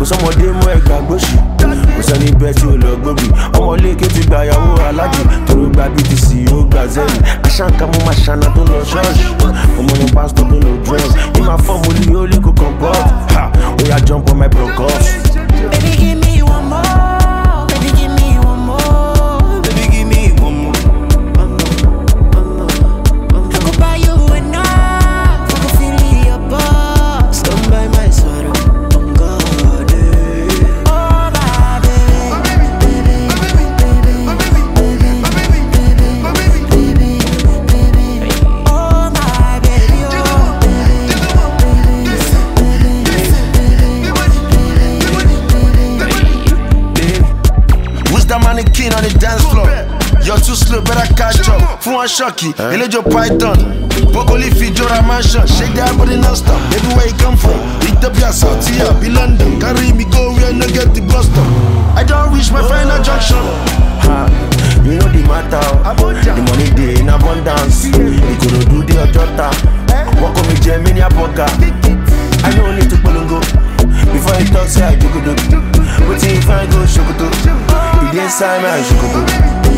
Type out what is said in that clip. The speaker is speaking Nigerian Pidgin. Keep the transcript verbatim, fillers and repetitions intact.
Kò sọ́mọdé mú ẹ̀gbà gbóṣì. Kò sẹ́ni bẹ́ẹ̀ tí ò lọ gbóbi. Ọmọ léèké ti gba ìyàwó alájì. Toro gba B T C ó gba zẹ́yìn. Aṣáǹkà mo máa ṣàna tó lọ ṣọ́ọ̀ṣì. Ọmọ ní pásítọ̀ tó lọ drugs. Ní máa fọ́ mo lè ó lè kó comport. Ha! Oya jump on my broncos. Baby, give me one more. Baby, give me one more. Baby, give me one more. One more, one more, one more. I could buy you enough. I could feel your boss. Stand by my side, on God. Oh my baby, baby, baby, baby, baby, baby. Oh my baby, oh baby, Who's the mannequin on the dance floor? You're too slow, better catch up. Fún wọn ṣọ́ọ̀kì, eléjò python. Bokoli fi jọra mansion. Shake that body non-stop. Baby, where you come from? Ethiopia, Sautia, be London. Carry me go where no get the bus stop. I don't reach my final junction. Ha! You know the matter. The money dey in abundance. You could do the Ojota. Walk on me, Gemini Apoka. I don't need to polongo. Before you talk, say I jogodo. Wetin if I go shokoto? You dey inside my shokoto.